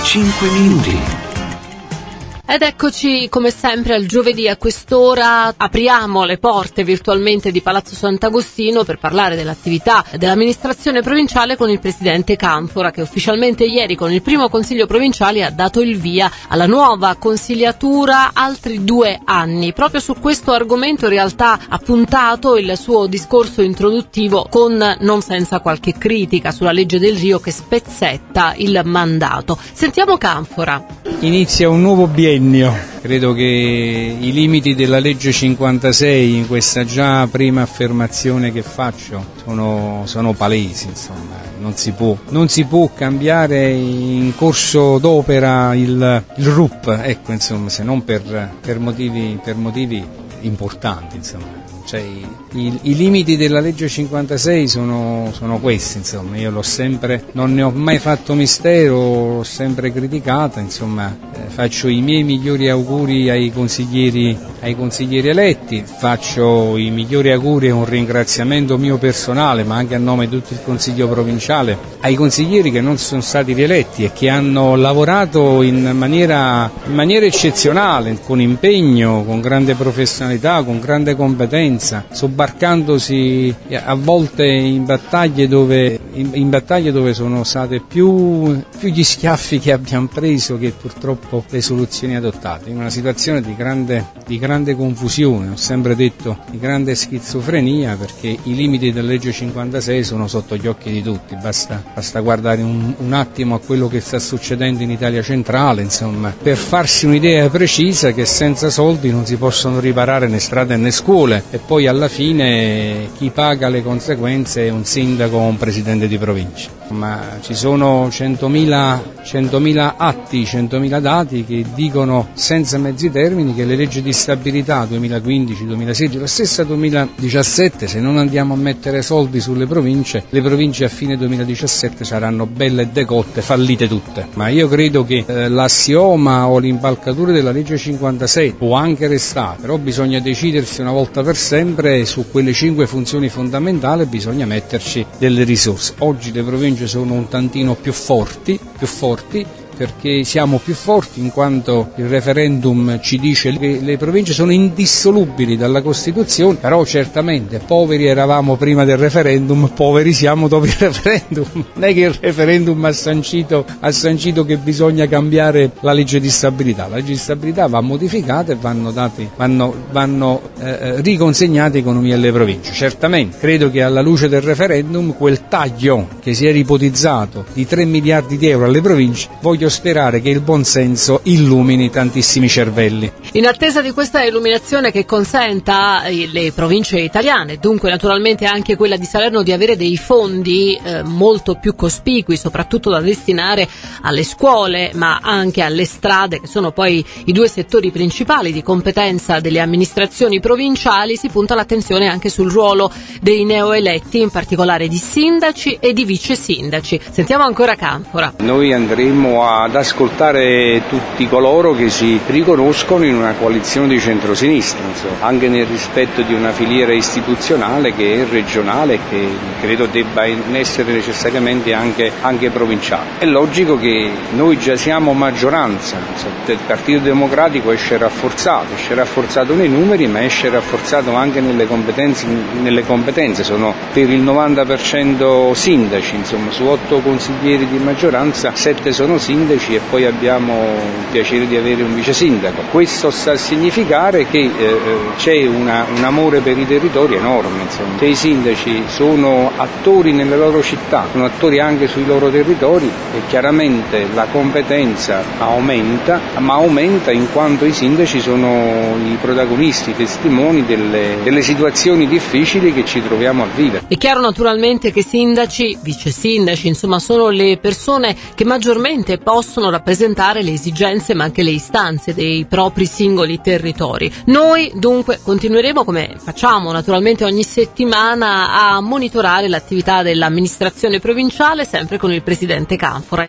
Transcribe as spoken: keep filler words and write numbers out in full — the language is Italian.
cinque minuti. Ed eccoci come sempre al giovedì a quest'ora, apriamo le porte virtualmente di Palazzo Sant'Agostino per parlare dell'attività dell'amministrazione provinciale con il presidente Canfora, che ufficialmente ieri con il primo consiglio provinciale ha dato il via alla nuova consigliatura altri due anni. Proprio su questo argomento in realtà ha puntato il suo discorso introduttivo, con non senza qualche critica sulla legge del Rio che spezzetta il mandato. Sentiamo Canfora. Inizia un nuovo biennio. Credo che i limiti della legge cinquantasei, in questa già prima affermazione che faccio, sono, sono palesi, insomma. Non si può, non si può cambiare in corso d'opera il, il R U P, ecco, insomma, se non per, per motivi, per motivi importanti, insomma. Cioè, i, i limiti della legge cinquantasei sono, sono questi, insomma. Io l'ho sempre, non ne ho mai fatto mistero, l'ho sempre criticata, insomma. Eh, faccio i miei migliori auguri ai consiglieri, ai consiglieri eletti, faccio i migliori auguri e un ringraziamento mio personale, ma anche a nome di tutto il Consiglio provinciale, ai consiglieri che non sono stati rieletti e che hanno lavorato in maniera, in maniera eccezionale, con impegno, con grande professionalità, con grande competenza, sobbarcandosi a volte in battaglie dove, in, in battaglie dove sono state più, più gli schiaffi che abbiamo preso che purtroppo le soluzioni adottate, in una situazione di grande, di grande confusione, ho sempre detto di grande schizofrenia, perché i limiti della legge cinquantasei sono sotto gli occhi di tutti, basta, basta guardare un, un attimo a quello che sta succedendo in Italia centrale, insomma, per farsi un'idea precisa che senza soldi non si possono riparare né strade né scuole. E poi alla fine chi paga le conseguenze è un sindaco o un presidente di provincia. Ma ci sono centomila atti, centomila dati che dicono senza mezzi termini che le leggi di stabilità duemilaquindici duemilasedici, la stessa duemiladiciassette, se non andiamo a mettere soldi sulle province, le province a fine duemiladiciassette saranno belle decotte, fallite tutte. Ma io credo che eh, l'assioma o l'impalcatura della legge cinquantasei può anche restare, però bisogna decidersi una volta per sempre su quelle cinque funzioni fondamentali, bisogna metterci delle risorse. Oggi le province sono un tantino più forti, più forti perché siamo più forti in quanto il referendum ci dice che le province sono indissolubili dalla Costituzione, però certamente poveri eravamo prima del referendum, poveri siamo dopo il referendum. Non è che il referendum ha sancito, ha sancito che bisogna cambiare la legge di stabilità, la legge di stabilità va modificata e vanno, dati, vanno, vanno eh, riconsegnate economie alle province. Certamente credo che alla luce del referendum quel taglio che si era ipotizzato di tre miliardi di euro alle province, voglio sperare che il buonsenso illumini tantissimi cervelli. In attesa di questa illuminazione che consenta alle province italiane, dunque naturalmente anche quella di Salerno, di avere dei fondi eh, molto più cospicui, soprattutto da destinare alle scuole, ma anche alle strade, che sono poi i due settori principali di competenza delle amministrazioni provinciali, si punta l'attenzione anche sul ruolo dei neoeletti, in particolare di sindaci e di vice sindaci. Sentiamo ancora Canfora. Noi andremo a ad ascoltare tutti coloro che si riconoscono in una coalizione di centrosinistra, insomma, anche nel rispetto di una filiera istituzionale che è regionale e che credo debba essere necessariamente anche, anche provinciale. È logico che noi già siamo maggioranza, il Partito Democratico esce rafforzato, esce rafforzato nei numeri, ma esce rafforzato anche nelle competenze, nelle competenze. Sono per il novanta per cento sindaci, insomma, su otto consiglieri di maggioranza, sette sono sindaci e poi abbiamo il piacere di avere un vice sindaco. Questo sta a significare che eh, c'è una, un amore per i territori enorme, insomma. Se i sindaci sono attori nelle loro città, sono attori anche sui loro territori, e chiaramente la competenza aumenta, ma aumenta in quanto i sindaci sono i protagonisti, i testimoni delle, delle situazioni difficili che ci troviamo a vivere. È chiaro naturalmente che sindaci, vice sindaci, insomma, sono le persone che maggiormente possono rappresentare le esigenze ma anche le istanze dei propri singoli territori. Noi dunque continueremo, come facciamo naturalmente ogni settimana, a monitorare l'attività dell'amministrazione provinciale, sempre con il presidente Canfora.